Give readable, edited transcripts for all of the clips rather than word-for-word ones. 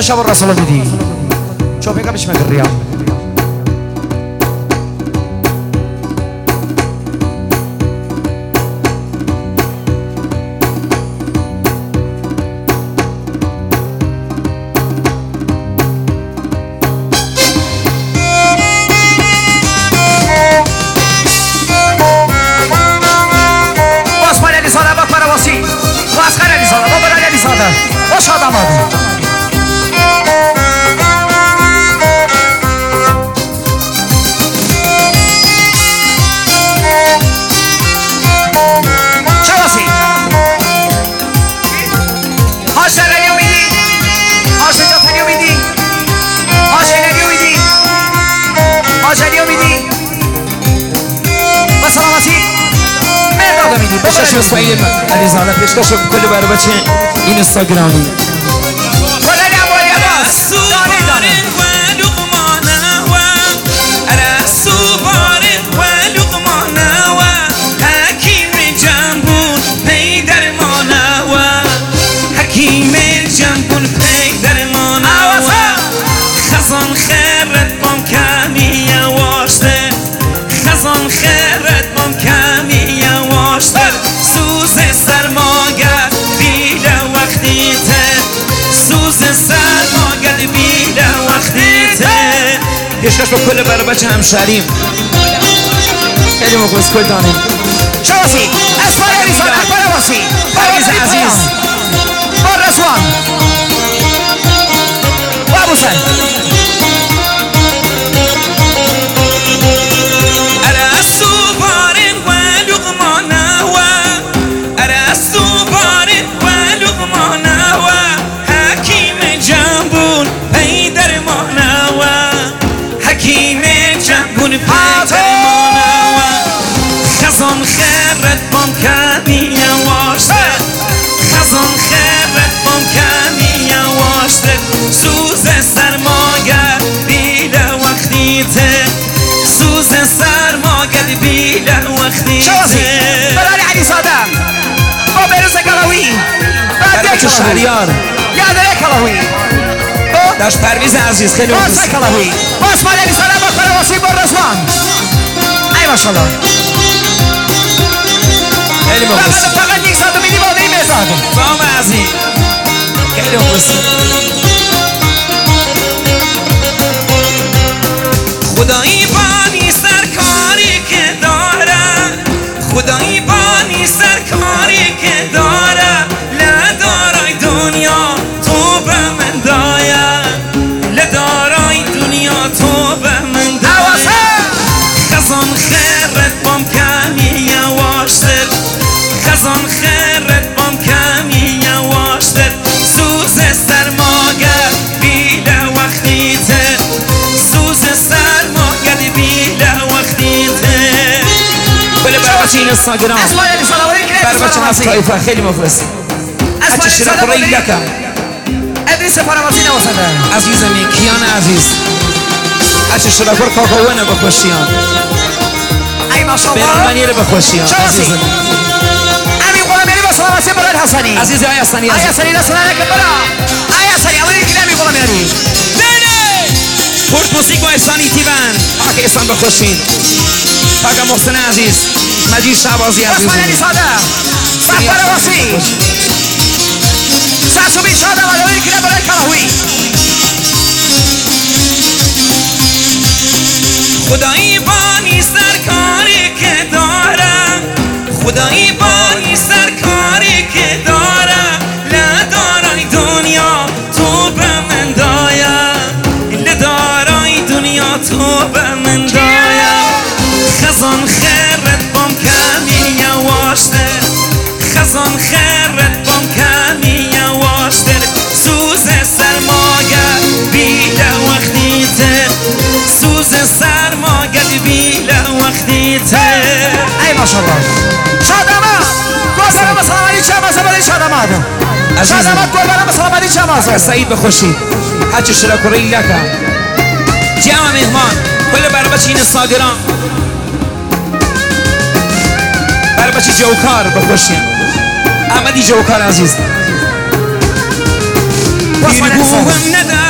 شب الرسول بدي شوف هيك مش مقريها باش آدم آدم چه واسی؟ هاش نریو میدی؟ هاش نجات نریو میدی؟ هاش نریو میدی؟ هاش نریو میدی؟ با سلامتی مرداد میدی پیشکش اسماعیل علیزاده پیشکش کل برای بچه این اینستاگرامی خزان خیرت بام کمی یواشتر خزان خیرت بام کمی یواشتر سوز سرماگر بیل وقتی ته سوز سرماگر بیل وقتی ته پیشکش با کل برای بچه همشهریم خیلی مخلص کل دانیم شواسی اسماعیل علیزاده اکبر واسی پرویز عزیز با رضوان و ابو سعید خزان خیرت بام کمی یواشتر خزان خیرت بام کمی یواشتر سوز سرماگر بیل وقتی ته سوز سرماگر بیل وقتی ته برای علیزاده با بروز کلاوی برای شهریار یادره کلاوی داشت پرویز عزیز خیلی باز کلاوی باز مال علیزاده با کلاوی با رضوان ای ماشاءالله خیلی مخلص فقط یک ساعت میدی باده این مزاده فهم عزیز خیلی مخلص خدایی بانی سرکاری که داره خدایی بانی سرکاری که داره لدارای دنیا تو به من دایا لدارای دنیا تو به من دایا خزان خیرت بام کمی یواشتر خزان خیرت بام کمی یواشتر سوز سرماگر بیل وقتی ته سوز سرماگر بیل وقتی ته کل برای بچه این اینستاگرام اسماعیل علیزاده برای بچه هفت طایفه خیلی مخلص هچه شرک رایی لکم ادریس فراماسی نواسده عزیزمی کیان عزیز هچه شرکر کاکاوانه بخوشیان ای ماشاءالله برانمانی رو بخوشیان عزیزمی امین غلامیانی با سلامتی برای حسنی عزیزی آی حسنی آی حسنی دست نکن برا آی حسنی اولی که امین غلامیانی پورت موسیق با احسانی تیون آقا احسان بخوشین آقا محسن عزیز مجید شعبازی عزیز اسماعیل علیزاده سفر واسی ساسوبی شاده و اولی که برای کلاوی خدایی بانی سرکاری که داره خدایی بانی سرکاری که داره لدارای دنیا تو به من دایا لدارای دنیا تو به من دایا خزان خیرت بام کمی یواشتر خزان خیرت بام کمی یواشتر سوز سرماگر بیل وقتی ته سوز سرماگر بیل وقتی ته ای ماشاءالله شادمه گل سلامتی چه مزه برای شادمه شادمه گل سلامتی چه مزه سعید بخوشی هچه شرک رایی لکم جمع مهمان کل برای بچه این اینستاگرام برای بچه جوکار بخوشیم احمدی جوکار عزیز پیرگوهم ندارم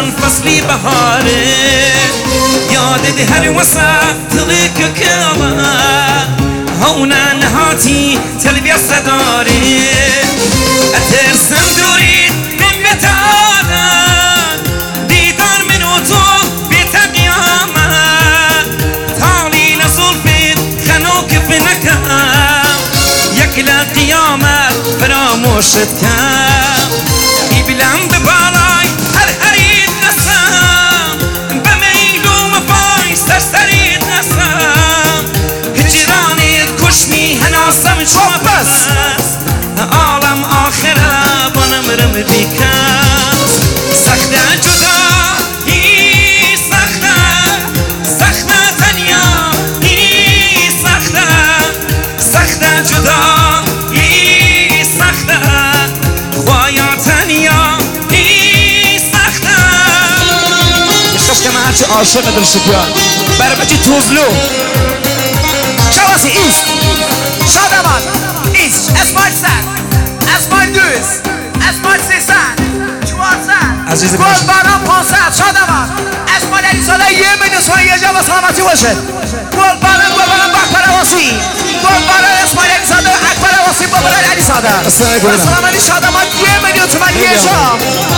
فصلی بهاره یادت هر وسط تلک کلا هونه نهاتی تلبیه صداره اترسم دورید نمتادن دیدار من و تو بیت قیامت تالی نزلفت خنوک فنکم یک قیامت فراموشت کم بیبلم به بالای هر هرید نسم به میلو وفای سرسرید نسم هجرانت کشمی هناسم شما بس عالم آخره بانم بیکس سخته جدایی سخته تنیایی سخته جدایی سخته خوایا تنیایی سخته عشقش که من هرچی عاشق در شکران برای بچه توزلو شوازی ایست شادمان ایست اسماعیل سن اسماعیل دوز اسماعیل سیسن چوارسن عزیز گل باران 500 شادمان اسماعیل علی ساله 1 میلیون سوال یه جا و سلامتی باشه گل باران بخ پرواسی گل باران اسماعیل علی ساده اکبر واسی بابر علی ساده و سلام علی شادمان 1 میلیون تومان یه جا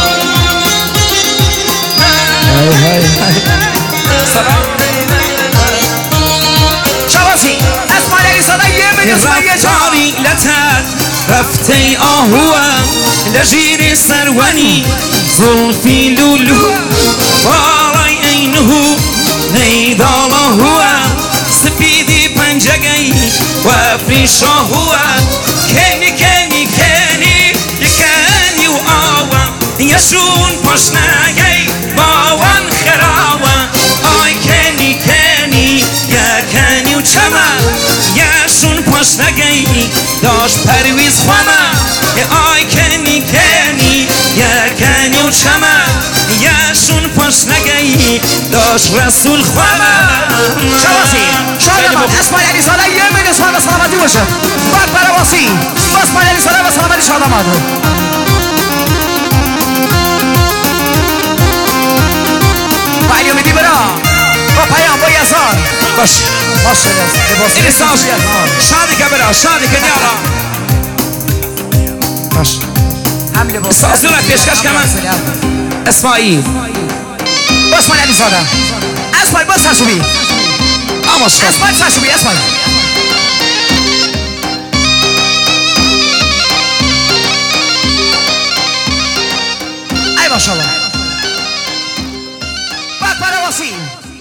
سلام شوازی اسماعیل علی ساده 1 میلیون تومان یه جا رفتاری لتت رفته آهوام لجیر سرونی زلفی لولو بالای اینهو نیدالا هوام سپیدی پنجگی و افریشاهوام کنی و آوام یشون پشنگی باوان خراوام آی کنی یکنی و چمم یشون پشنگی داشت پرویز خوامم آی کنی یکنی و چمم یشون پشنگی داشت رسول خوامم شوازی شادمان اسماعیل علی ساله 1 میلیون سال و سلامتی باشه باد پرواسی اسماعیل علی ساله و سلامتی شادمان با علی امیدی برا با پیام با یزار باش باشه این ساز شادی که برا شادی که دیارا باش هم لباس سازو را پیشکش کمان اسماعیل با اسماعیل علی ساده اسماعیل با سرشوبی آماش کن اسماعیل سرشوبی اسماعیل ای ماشاءالله با پرواسی